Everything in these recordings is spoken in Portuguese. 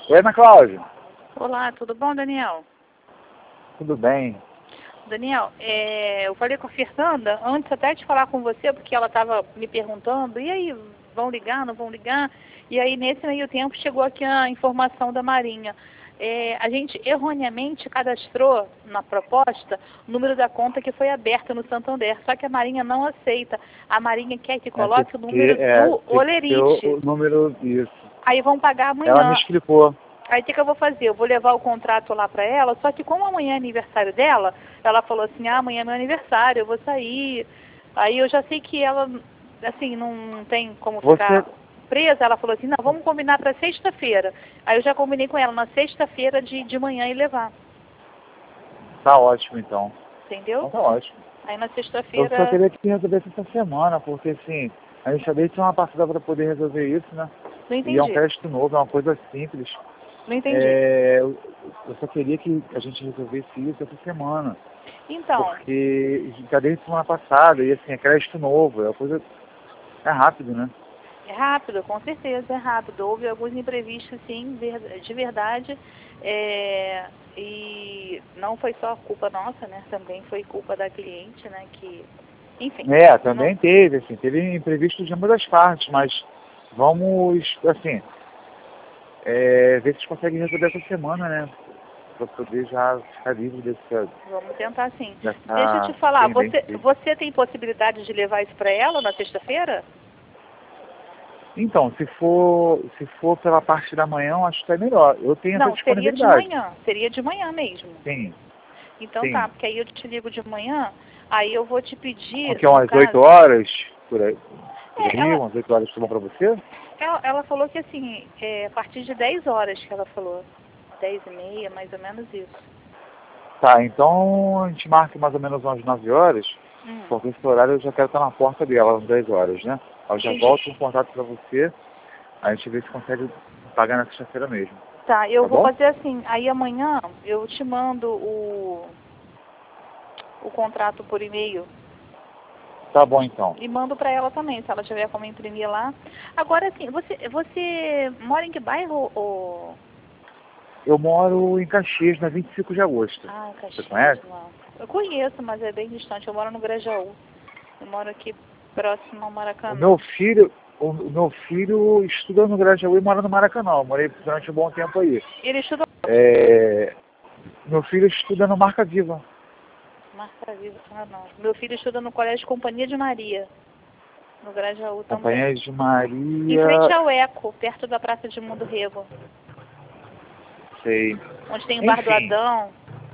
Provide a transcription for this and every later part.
Oi, Ana Cláudia. Olá, tudo bom, Daniel? Tudo bem? Daniel, eu falei com a Fernanda antes até de falar com você, porque ela estava me perguntando, e aí, vão ligar, não vão ligar? E aí, nesse meio tempo, chegou aqui a informação da Marinha. A gente erroneamente cadastrou na proposta o número da conta que foi aberta no Santander, só que a Marinha não aceita. A Marinha quer que coloque o número do Olerite. O número, isso. Aí vão pagar amanhã. Ela me explicou. Aí o que eu vou fazer? Eu vou levar o contrato lá para ela, só que como amanhã é aniversário dela, ela falou assim, amanhã é meu aniversário, eu vou sair. Aí eu já sei que ela, assim, não tem como ficar presa. Ela falou assim, não, vamos combinar para sexta-feira. Aí eu já combinei com ela na sexta-feira de manhã e levar. Tá ótimo, então. Entendeu? Então tá ótimo. Aí na Eu sexta-feira... só queria que resolvesse essa semana, porque assim, a gente acabei de ter uma passada para poder resolver isso, né? Não entendi. E é um crédito novo, é uma coisa simples. Não entendi. Eu só queria que a gente resolvesse isso essa semana. Então... Porque já desde semana passada, e assim, é crédito novo, é uma coisa... É rápido, né? É rápido, com certeza, é rápido. Houve alguns imprevistos, sim, de verdade. E não foi só culpa nossa, né? Também foi culpa da cliente, né? Que, enfim. Também teve, assim, teve imprevisto de ambas as partes, mas vamos, assim, ver se eles conseguem resolver essa semana, né? Para poder já ficar livre desse... Vamos tentar sim. Deixa eu te falar, você tem possibilidade de levar isso para ela na sexta-feira? Então, se for pela parte da manhã, eu acho que é melhor. Eu tenho essa disponibilidade. Seria de manhã mesmo. Sim. Então sim. Tá, porque aí eu te ligo de manhã, aí eu vou te pedir... Porque umas 8 horas, por aí, umas 8 horas tá bom para você? Ela falou que assim, a partir de 10 horas que ela falou. 10h30, mais ou menos isso. Tá, então a gente marca mais ou menos umas 9 horas, porque esse horário eu já quero estar na porta dela, às 10 horas, né? Eu já volto com contato para você, a gente vê se consegue pagar na sexta-feira mesmo. Tá, eu vou fazer assim, aí amanhã eu te mando o contrato por e-mail. Tá bom, então. E mando para ela também, se ela tiver como imprimir lá. Agora, assim, você mora em que bairro? Eu moro em Caxias, na 25 de agosto. Ah, Caxias. Você conhece? Não. Eu conheço, mas é bem distante. Eu moro no Grajaú. Eu moro aqui próximo ao Maracanã. O meu filho estuda no Grajaú e mora no Maracanã. Eu morei durante um bom tempo aí. Ele estuda? Meu filho estuda no Marca Viva. Marca Viva? Ah, não. Meu filho estuda no Colégio Companhia de Maria, no Grajaú também. Companhia de Maria... Em frente ao Eco, perto da Praça de Mundo Rego. Sei. Onde tem o Bar do Adão.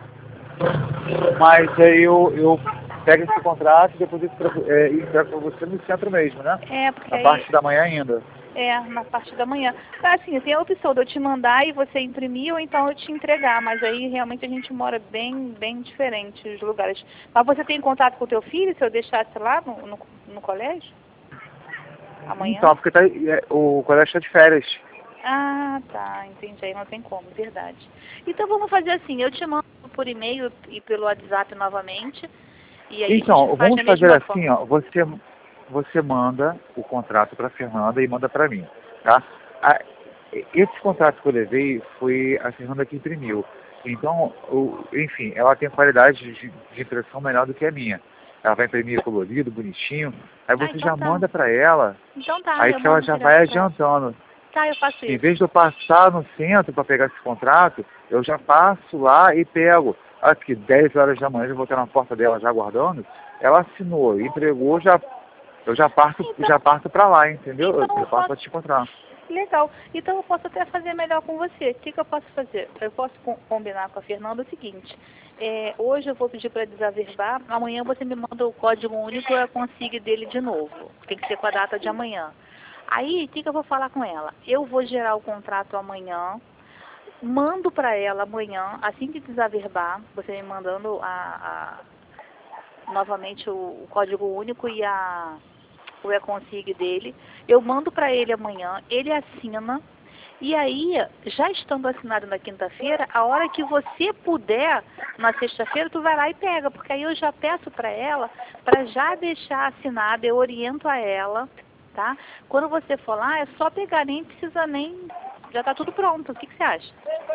Mas aí eu pego esse contrato e depois entrego para você no centro mesmo, né? Porque na parte da manhã ainda. Na parte da manhã. Assim, tem a opção de eu te mandar e você imprimir, ou então eu te entregar, mas aí realmente a gente mora bem diferente os lugares. Mas você tem contato com o teu filho, se eu deixasse lá no colégio? Amanhã? Então, porque o colégio está de férias. Ah, tá, entendi, aí não tem como, verdade. Então vamos fazer assim, eu te mando por e-mail e pelo WhatsApp novamente, e aí então, vamos fazer assim, ó, você manda o contrato para a Fernanda e manda para mim, tá? Esse contrato que eu levei foi a Fernanda que imprimiu. Então, enfim, ela tem qualidade de impressão melhor do que a minha. Ela vai imprimir colorido, bonitinho. Aí você já manda para ela, aí que ela já vai adiantando. Tá, eu faço isso. Em vez de eu passar no centro para pegar esse contrato, eu já passo lá e pego. Aqui, 10 horas da manhã, eu vou estar na porta dela já aguardando. Ela assinou, entregou, eu já parto para lá, entendeu? Então, eu passo para te encontrar. Legal. Então eu posso até fazer melhor com você. O que eu posso fazer? Eu posso combinar com a Fernanda o seguinte. Hoje eu vou pedir para desaverbar. Amanhã você me manda o código único e eu consigo dele de novo. Tem que ser com a data de amanhã. Aí, o que eu vou falar com ela? Eu vou gerar o contrato amanhã. Mando para ela amanhã, assim que desaverbar, você me mandando novamente o código único e o e-consig dele. Eu mando para ele amanhã, ele assina. E aí, já estando assinado na quinta-feira, a hora que você puder, na sexta-feira, tu vai lá e pega. Porque aí eu já peço para ela, para já deixar assinado, eu oriento a ela, tá? Quando você for lá, é só pegar, nem precisa nem Já tá tudo pronto. O que você acha?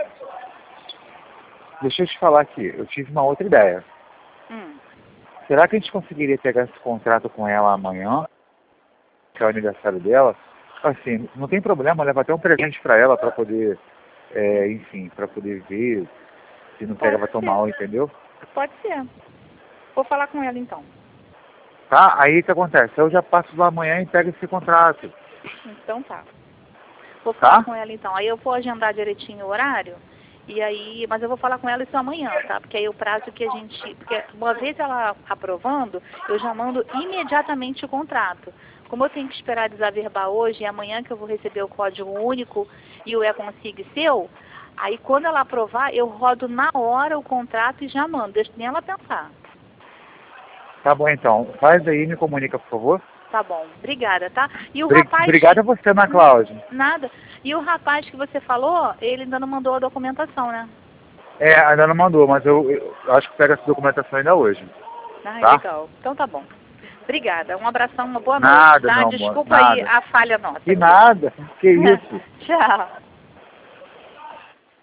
Deixa eu te falar aqui, eu tive uma outra ideia. Será que a gente conseguiria pegar esse contrato com ela amanhã, que é o aniversário dela? Assim, não tem problema, leva até um presente para ela, para poder, enfim, para poder ver se não pega tão mal, entendeu? Pode ser. Vou falar com ela então. Tá? Aí o que acontece? Eu já passo lá amanhã e pego esse contrato. Então tá. Vou falar Tá? com ela então. Aí eu vou agendar direitinho o horário. E aí, mas eu vou falar com ela isso amanhã, tá? Porque aí o prazo que a gente... Porque uma vez ela aprovando, eu já mando imediatamente o contrato. Como eu tenho que esperar desaverbar hoje, e amanhã que eu vou receber o código único e o e-consig seu, aí quando ela aprovar, eu rodo na hora o contrato e já mando. Deixa nem ela pensar. Tá bom então. Faz aí e me comunica, por favor. Tá bom. Obrigada, tá? E o rapaz... Obrigada a você, Ana Cláudia. Nada. E o rapaz que você falou, ele ainda não mandou a documentação, né? Ainda não mandou, mas eu acho que pega essa documentação ainda hoje. Ah, tá? Legal. Então tá bom. Obrigada. Um abração, uma boa Nada, noite, tá? meu amor, Desculpa aí nada. a falha nossa. Que nada, que isso. Tchau.